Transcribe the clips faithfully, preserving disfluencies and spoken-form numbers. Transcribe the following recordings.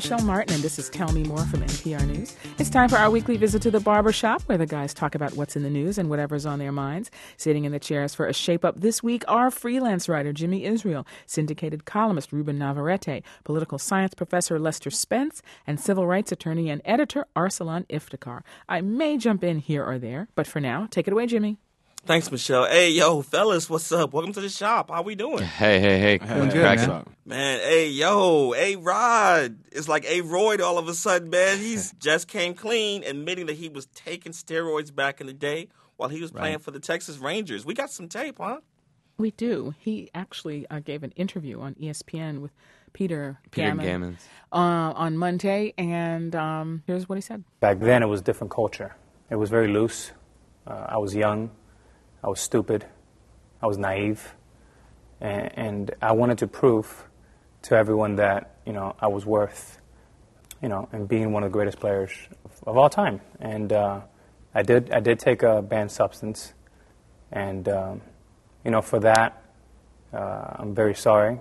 Michelle Martin, and this is Tell Me More from N P R News. It's time for our weekly visit to the barber shop, where the guys talk about what's in the news and whatever's on their minds. Sitting in the chairs for a shape-up this week are freelance writer Jimmy Israel, syndicated columnist Ruben Navarrete, political science professor Lester Spence, and civil rights attorney and editor Arsalan Iftikhar. I may jump in here or there, but for now, take it away, Jimmy. Thanks, Michelle. Hey, yo, fellas, what's up? Welcome to the shop. How we doing? Hey, hey, hey. Doing good, man. Man, hey, yo, A-Rod. It's like A-Royd all of a sudden, man. He's just came clean, admitting that he was taking steroids back in the day while he was Right. playing for the Texas Rangers. We got some tape, huh? We do. He actually uh, gave an interview on E S P N with Peter, Peter Gammon, Gammons. Uh, on Monday, and um, here's what he said. Back then, it was a different culture. It was very loose. Uh, I was young. I was stupid. I was naive. And, and I wanted to prove to everyone that, you know, I was worth, you know, and being one of the greatest players of, of all time. And uh, I did I did take a banned substance. And, um, you know, for that, uh, I'm very sorry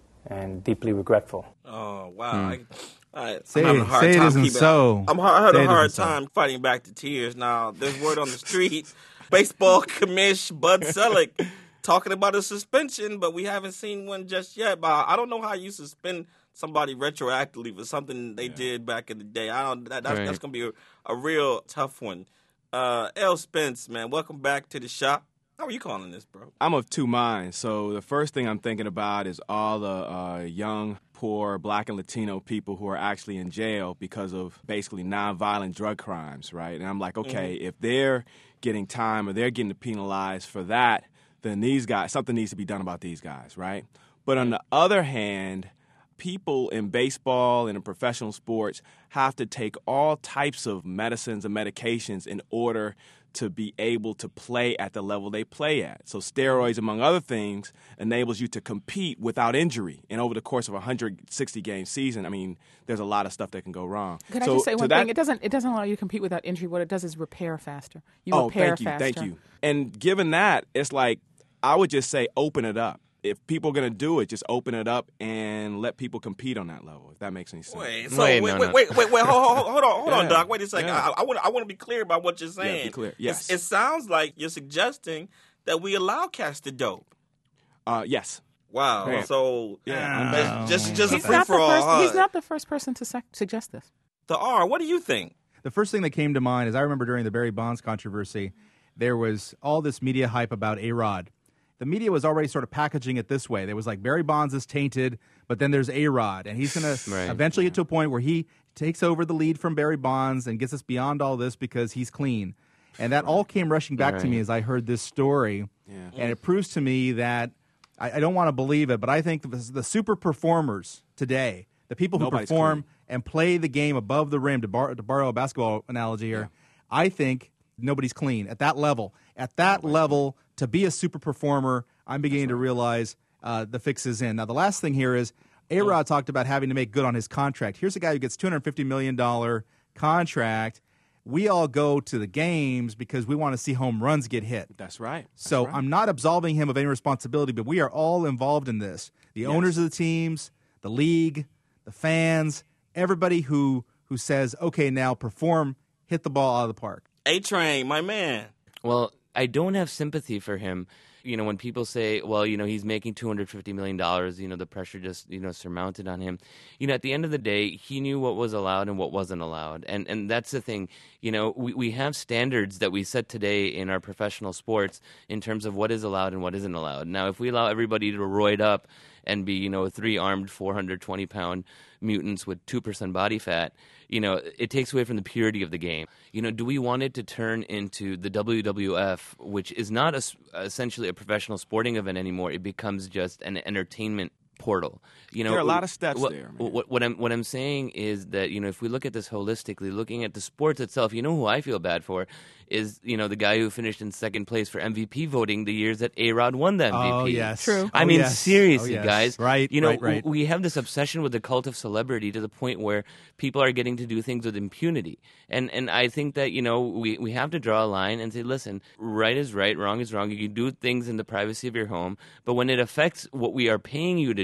and deeply regretful. Oh, wow. Hmm. I, I, Say I'm having it- a hard say it time isn't keeping- so. I'm ha- I had Say a it hard isn't so. time fighting back the tears. Now, there's word on the street. Baseball commish Bud Selig talking about a suspension, but we haven't seen one just yet. But I don't know how you suspend somebody retroactively for something they did back in the day. I don't. That, that's Right. that's gonna be a, a real tough one. Uh, L. Spence, man, welcome back to the shop. How are you calling this, bro? I'm of two minds. So the first thing I'm thinking about is all the uh, young, poor Black and Latino people who are actually in jail because of basically nonviolent drug crimes, right? And I'm like, okay, if they're getting time or they're getting penalized for that, then these guys, something needs to be done about these guys, right? But on the other hand, people in baseball and in professional sports have to take all types of medicines and medications in order to be able to play at the level they play at. So steroids, among other things, enables you to compete without injury. And over the course of a one hundred sixty game season, I mean, there's a lot of stuff that can go wrong. Could so I just say to one that, thing? It doesn't. It doesn't allow you to compete without injury. What it does is repair faster. You oh, repair thank you, faster. thank you. And given that, it's like I would just say open it up. If people are going to do it, just open it up and let people compete on that level, if that makes any sense. Wait, so Wait, wait, no, wait, no. wait, wait, wait, hold, hold, hold on, hold Yeah. on, Doc. Wait a second. Yeah. I, I want, I want to be clear about what you're saying. Yeah, be clear. It's- Yes. it sounds like you're suggesting that we allow cats to dope. Uh, yes. Wow. Yeah. So Yeah. just, just, just a He's free not, for the all. first, huh? he's not the first person to sec- suggest this. The R. What do you think? The first thing that came to mind is I remember during the Barry Bonds controversy, there was all this media hype about A-Rod. The media was already sort of packaging it this way. There was like Barry Bonds is tainted, but then there's A-Rod, and he's going to Right. eventually get to a point where he takes over the lead from Barry Bonds and gets us beyond all this because he's clean. And that all came rushing back to me Right. as I heard this story, Yeah. and it proves to me that I, I don't want to believe it, but I think the, the super performers today, the people who Nobody's perform clean. and play the game above the rim, to, bar, to borrow a basketball analogy here, I think nobody's clean at that level. At that level, to be a super performer, I'm beginning to realize uh, the fix is in. Now, the last thing here is A-Rod talked about having to make good on his contract. Here's a guy who gets two hundred fifty million dollars contract. We all go to the games because we want to see home runs get hit. That's right. That's So right. I'm not absolving him of any responsibility, but we are all involved in this. The owners of the teams, the league, the fans, everybody who who says, okay, now perform, hit the ball out of the park. A-Train, my man. Well, I don't have sympathy for him. You know, when people say, well, you know, he's making two hundred fifty million dollars, you know, the pressure just, you know, surmounted on him. You know, at the end of the day, he knew what was allowed and what wasn't allowed. And and that's the thing. You know, we, we have standards that we set today in our professional sports in terms of what is allowed and what isn't allowed. Now, if we allow everybody to roid up and be, you know, three armed, four hundred twenty pound mutants with two percent body fat, you know, it takes away from the purity of the game. You know, do we want it to turn into the W W F, which is not a, essentially a professional sporting event anymore? It becomes just an entertainment portal. You know, There are a lot of steps what, there, man. What, what I'm what I'm saying is that, you know, if we look at this holistically, looking at the sports itself, you know who I feel bad for is, you know, the guy who finished in second place for M V P voting the years that A-Rod won the M V P. Oh, yes. True. I Oh, mean, yes. seriously, Oh, yes. guys. Right, You know, right, right. w- we have this obsession with the cult of celebrity to the point where people are getting to do things with impunity. And and I think that, you know, we, we have to draw a line and say, listen, right is right, wrong is wrong. You can do things in the privacy of your home, but when it affects what we are paying you to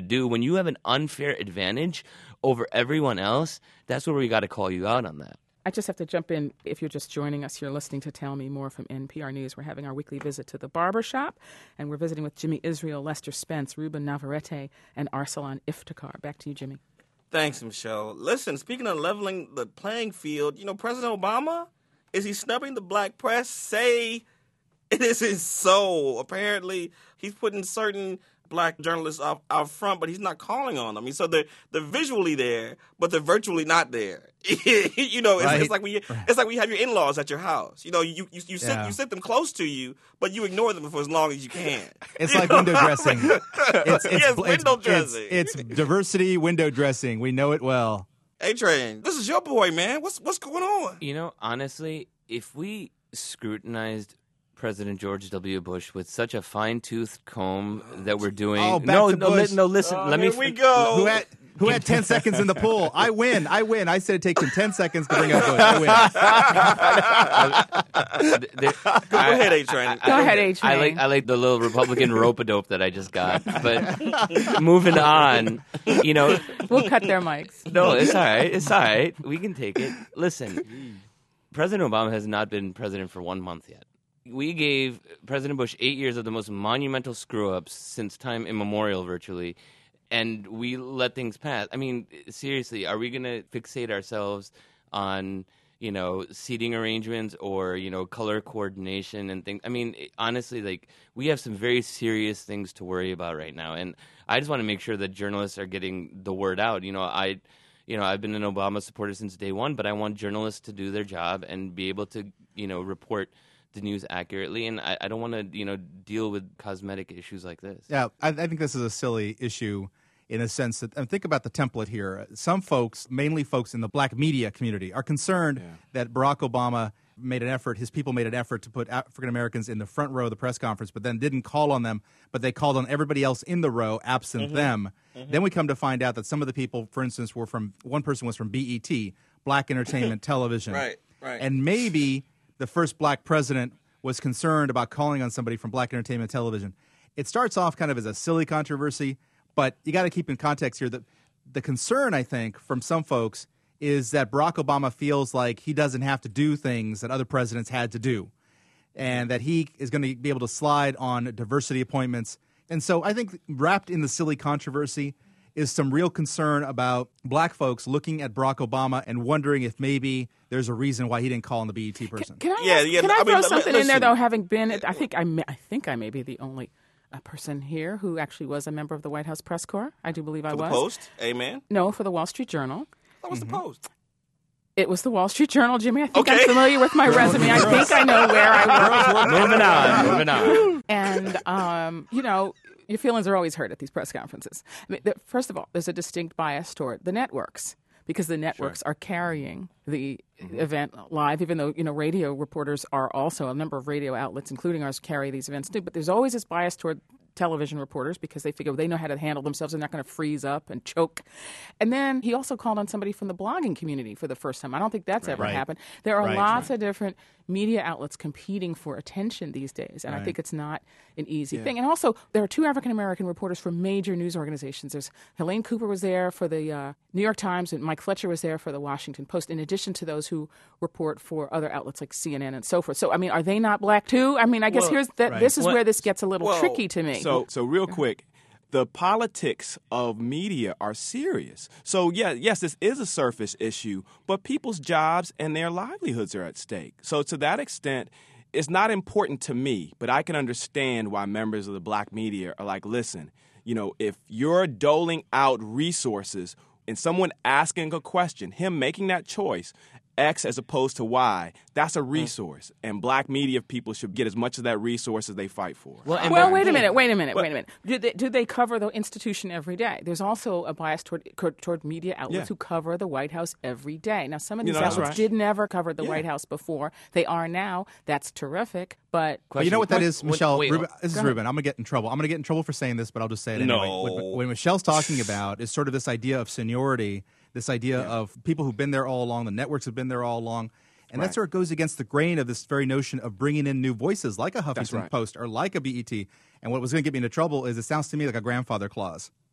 do, when you have an unfair advantage over everyone else, that's where we got to call you out on that. I just have to jump in. If you're just joining us, you're listening to Tell Me More from N P R News. We're having our weekly visit to the barbershop, and we're visiting with Jimmy Israel, Lester Spence, Ruben Navarrete, and Arsalan Iftikhar. Back to you, Jimmy. Thanks, Michelle. Listen, speaking of leveling the playing field, you know, President Obama, is he snubbing the black press? Say it isn't so. Apparently, he's putting certain black journalists out, out front, but he's not calling on them. I mean, so they're they're visually there, but they're virtually not there. you know, it's, right. it's like we it's like when you have your in-laws at your house. You know, you you, you sit Yeah. you sit them close to you, but you ignore them for as long as you can. It's You like know? window dressing. It's, it's, Yes, it's, window it's, dressing. It's, it's diversity window dressing. We know it well. A-Train, this is your boy, man. What's what's going on? You know, honestly, if we scrutinized President George W. Bush with such a fine-toothed comb that we're doing. Oh, back no, to no, Bush. li- no. Listen, Oh, let me. here we go. Who had who had ten seconds in the pool? I win. I win. I said it takes him ten seconds to bring up Bush. I win. There- Go I- ahead, A-Train. Go ahead, A-Train. I like I like the little Republican rope-a-dope that I just got. But moving on, you know, We'll cut their mics. no, it's all right. It's all right. We can take it. Listen, President Obama has not been president for one month yet. We gave President Bush eight years of the most monumental screw-ups since time immemorial, virtually, and we let things pass. I mean, seriously, are we going to fixate ourselves on, you know, seating arrangements or, you know, color coordination and things? I mean, it- honestly, like, we have some very serious things to worry about right now, and I just want to make sure that journalists are getting the word out. You know, I... You know, I've been an Obama supporter since day one, but I want journalists to do their job and be able to, you know, report the news accurately. And I, I don't want to, you know, deal with cosmetic issues like this. Yeah, I, I think this is a silly issue in a sense that, and think about the template here. Some folks, mainly folks in the black media community, are concerned Yeah. that Barack Obama made an effort, his people made an effort to put African Americans in the front row of the press conference, but then didn't call on them, but they called on everybody else in the row, absent Mm-hmm. them. Then we come to find out that some of the people, for instance, were from, one person was from B E T, Black Entertainment Television. Right, right. And maybe the first black president was concerned about calling on somebody from Black Entertainment Television. It starts off kind of as a silly controversy, but you got to keep in context here that the concern, I think, from some folks is that Barack Obama feels like he doesn't have to do things that other presidents had to do, and that he is going to be able to slide on diversity appointments. And so I think wrapped in the silly controversy is some real concern about black folks looking at Barack Obama and wondering if maybe there's a reason why he didn't call on the B E T person. Can I, Yeah, ask- yeah, can I, I mean, throw li- something in there, listen. though, having been, I think I, may, I think I may be the only uh, person here who actually was a member of the White House press corps. I do believe I For the was. Post, amen. No, for the Wall Street Journal. That was the Post. It was the Wall Street Journal, Jimmy. I think I'm Okay. familiar with my resume. I think I know where I work. Moving on, moving on. And, um, you know, your feelings are always hurt at these press conferences. I mean, the, first of all, there's a distinct bias toward the networks because the networks are carrying the event live, even though, you know, radio reporters are also, a number of radio outlets, including ours, carry these events too. But there's always this bias toward television reporters because they figure they know how to handle themselves. They're not going to freeze up and choke. And then he also called on somebody from the blogging community for the first time. I don't think that's ever Right. happened. There are Right. lots of different media outlets competing for attention these days, and I think it's not an easy thing. And also, there are two African-American reporters from major news organizations. There's Helene Cooper was there for the uh, New York Times, and Mike Fletcher was there for the Washington Post, in addition to those who report for other outlets like C N N and so forth. So, I mean, are they not black too? I mean, I guess Well, here's that. right. This is Well- where this gets a little well, tricky to me. So, so real quick, the politics of media are serious. So, yeah, yes, this is a surface issue, but people's jobs and their livelihoods are at stake. So, to that extent, it's not important to me, but I can understand why members of the black media are like, listen, you know, if you're doling out resources and someone asking a question, him making that choice, X as opposed to Y, that's a resource. And black media people should get as much of that resource as they fight for. Well, and Well, but- wait a minute, wait a minute, wait a minute. Do they, do they cover the institution every day? There's also a bias toward toward media outlets Yeah. who cover the White House every day. Now, some of You these know, that's outlets right. did never cover the Yeah. White House before. They are now. That's terrific. But But you know what that is, What- Michelle? wait, Ruben, this is go ahead. Ruben. I'm going to get in trouble. I'm going to get in trouble for saying this, but I'll just say it anyway. No. What, what Michelle's talking about is sort of this idea of seniority, this idea of people who've been there all along, the networks have been there all along. And that Right. sort of goes against the grain of this very notion of bringing in new voices like a Huffington right. Post or like a B E T. And what was going to get me into trouble is it sounds to me like a grandfather clause.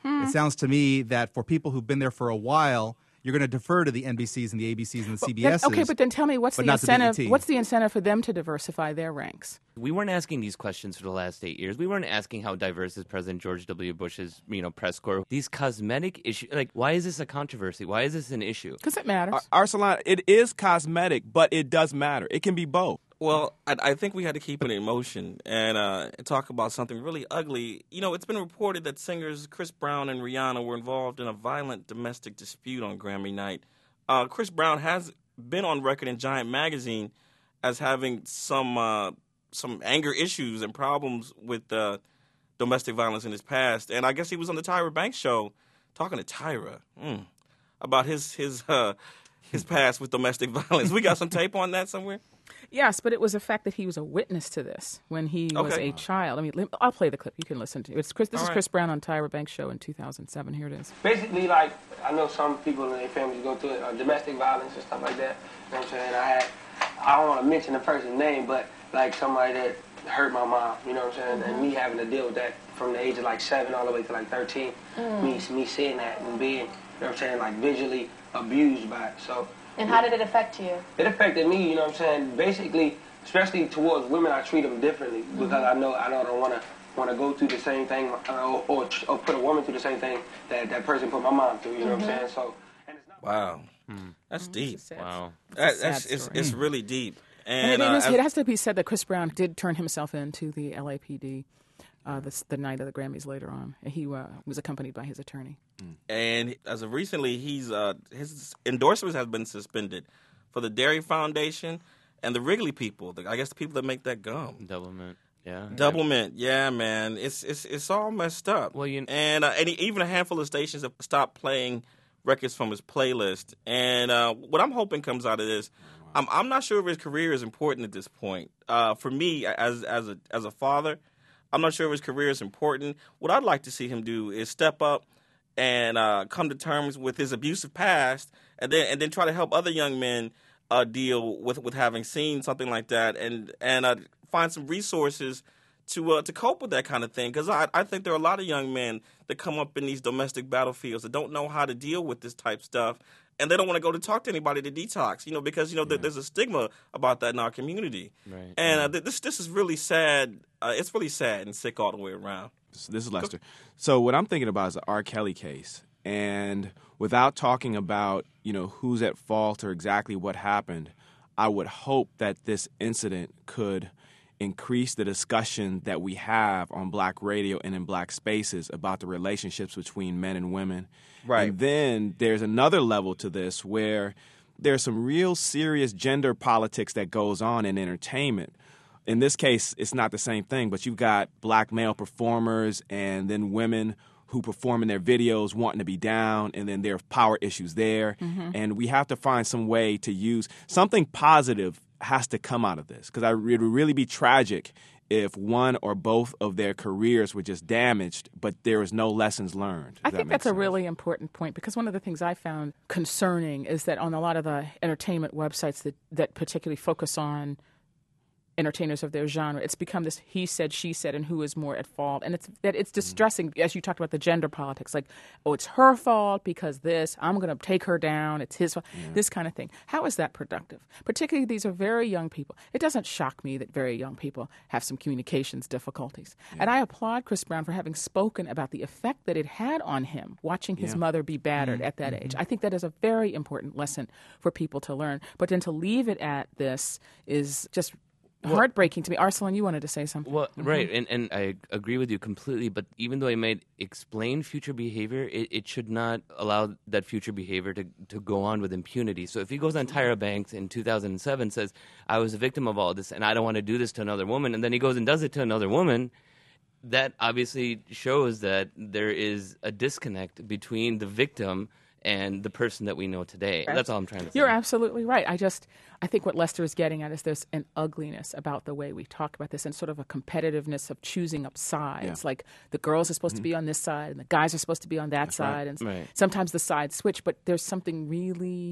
It sounds to me that for people who've been there for a while, you're going to defer to the N B Cs and the A B Cs and the C B Ss. Then, okay, but then tell me what's but the not the B E T. incentive? What's the incentive for them to diversify their ranks? We weren't asking these questions for the last eight years. We weren't asking how diverse is President George W. Bush's, you know, press corps. These cosmetic issues, like, why is this a controversy? Why is this an issue? Because it matters. Ar- Arsalan, it is cosmetic, but it does matter. It can be both. Well, I, I think we had to keep it in motion and uh, talk about something really ugly. You know, it's been reported that singers Chris Brown and Rihanna were involved in a violent domestic dispute on Grammy night. Uh, Chris Brown has been on record in Giant Magazine as having some uh, some anger issues and problems with uh, domestic violence in his past. And I guess he was on the Tyra Banks show talking to Tyra mm, about his his uh, his past with domestic violence. We got some tape on that somewhere? Yes, but it was the fact that he was a witness to this when he was Okay. a child. I mean, let- I'll play the clip. You can listen to it. It's Chris, this All is right. Chris Brown on Tyra Banks' show in two thousand seven. Here it is. Basically, like, I know some people in their families go through it, uh, domestic violence and stuff like that. You know what I'm saying? I had, I don't want to mention the person's name, but, like, somebody that hurt my mom, you know what I'm saying? And me having to deal with that from the age of, like, seven all the way to, like, thirteen. Me, me seeing that and being, you know what I'm saying, like, visually abused by it. So And how did it affect you? it affected me, you know what I'm saying? Basically, especially towards women, I treat them differently because I know I don't want to want to go through the same thing uh, or, or or put a woman through the same thing that that person put my mom through. You know what I'm saying? So, and it's not Wow. That's deep. It's a sad- Wow. it's a That, sad that's, it's, story. it's really deep. And, And, it, uh, is, as- it has to be said that Chris Brown did turn himself in to the L A P D uh, this, the night of the Grammys later on. He uh, was accompanied by his attorney. and as of recently, he's uh, his endorsements have been suspended for the Dairy Foundation and the Wrigley people. The, I guess the people that make that gum. Doublemint. Yeah. Double Mint, yeah, man, it's it's it's all messed up. Well, you- and uh, and even a handful of stations have stopped playing records from his playlist. And uh, what I'm hoping comes out of this, I'm I'm not sure if his career is important at this point. Uh, for me, as as a as a father, I'm not sure if his career is important. What I'd like to see him do is step up and uh, come to terms with his abusive past, and then and then try to help other young men uh, deal with, with having seen something like that, and and uh, find some resources to uh, to cope with that kind of thing. Because I I think there are a lot of young men that come up in these domestic battlefields that don't know how to deal with this type stuff, and they don't want to go to talk to anybody to detox. You know, because you know th- there's a stigma about that in our community. Right. And uh, th- this this is really sad. Uh, it's really sad and sick all the way around. So this is Lester. So what I'm thinking about is the R. Kelly case, and without talking about you know who's at fault or exactly what happened, I would hope that this incident could increase the discussion that we have on black radio and in black spaces about the relationships between men and women. Right. And then there's another level to this where there's some real serious gender politics that goes on in entertainment. In this case, it's not the same thing, but you've got black male performers and then women who perform in their videos wanting to be down, and then there are power issues there. Mm-hmm. And we have to find some way to use something positive has to come out of this, because it would really be tragic if one or both of their careers were just damaged, but there was no lessons learned. I if that think makes that's a sense. really important point, because one of the things I found concerning is that on a lot of the entertainment websites that, that particularly focus on entertainers of their genre, it's become this he said, she said, and who is more at fault. And it's that it's distressing, as you talked about the gender politics, like, oh, it's her fault because this, I'm going to take her down, it's his fault, this kind of thing. How is that productive? Particularly, these are very young people. It doesn't shock me that very young people have some communications difficulties. And I applaud Chris Brown for having spoken about the effect that it had on him, watching his mother be battered at that age. I think that is a very important lesson for people to learn. But then to leave it at this is just heartbreaking to me. Arsalan, you wanted to say something. Well, right, and, and I agree with you completely, but even though it might explain future behavior, it, it should not allow that future behavior to, to go on with impunity. So if he goes on Tyra Banks in two thousand seven, says, I was a victim of all this, and I don't want to do this to another woman, and then he goes and does it to another woman, that obviously shows that there is a disconnect between the victim and the person that we know today. That's all I'm trying to say. You're absolutely right. I just, I think what Lester is getting at is there's an ugliness about the way we talk about this, and sort of a competitiveness of choosing up sides. Yeah. Like the girls are supposed to be on this side and the guys are supposed to be on that side. And Right. sometimes the sides switch, but there's something really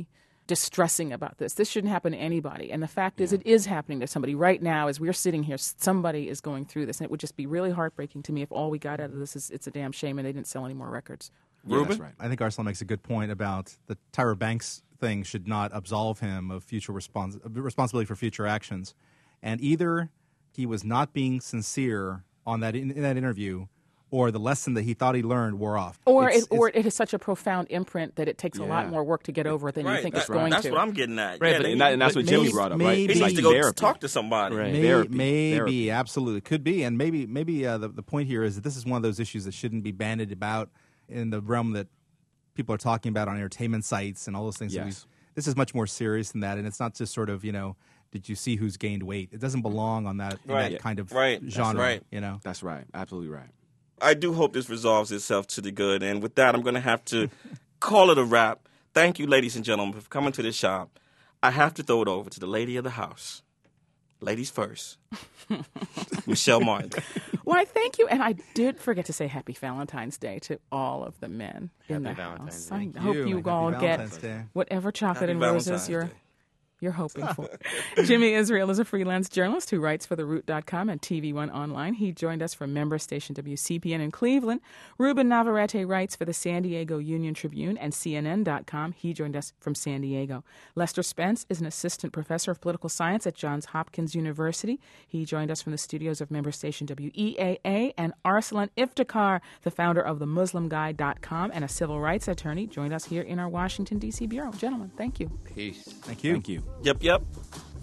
distressing about this. This shouldn't happen to anybody. And the fact is, it is happening to somebody right now as we're sitting here. Somebody is going through this. And it would just be really heartbreaking to me if all we got out of this is it's a damn shame and they didn't sell any more records. Yeah, Ruben? that's right. I think Arsalan makes a good point about the Tyra Banks thing should not absolve him of future respons- responsibility for future actions. And either he was not being sincere on that in, in that interview, or the lesson that he thought he learned wore off. Or It's- it, or it's- it has such a profound imprint that it takes a lot Yeah. more work to get over than Right, you think that- it's going that's to. what I'm getting at. Right, yeah, but, they- and, that, and that's what Maybe- Jimmy brought up, right? maybe- he It's needs like to go therapy. talk to somebody. Right. May- Therapy. Maybe, Therapy. absolutely. Could be. And maybe maybe uh, the, the point here is that this is one of those issues that shouldn't be bandied about in the realm that people are talking about on entertainment sites and all those things. that Yes. we- This is much more serious than that, and it's not just sort of, you know, did you see who's gained weight? It doesn't belong on that, in Right. that kind of Right. That's genre, right. you know? That's right. Absolutely right. I do hope this resolves itself to the good. And with that, I'm going to have to call it a wrap. Thank you, ladies and gentlemen, for coming to the shop. I have to throw it over to the lady of the house. Ladies first. Michelle Martin. Why, thank you. And I did forget to say Happy Valentine's Day to all of the men in Happy the Valentine's house. Day. I hope You, you and all Happy get Valentine's Day. whatever chocolate Happy and roses Valentine's you're Day. you're hoping for. Jimmy Israel is a freelance journalist who writes for the root dot com and T V One Online. He joined us from member station W C P N in Cleveland. Ruben Navarrete writes for the San Diego Union Tribune and C N N dot com. He joined us from San Diego. Lester Spence is an assistant professor of political science at Johns Hopkins University. He joined us from the studios of member station W E A A. And Arsalan Iftikhar, the founder of the Muslim Guy dot com and a civil rights attorney, joined us here in our Washington, D C bureau. Gentlemen, thank you. Peace. Thank you. Thank you. Yep, yep.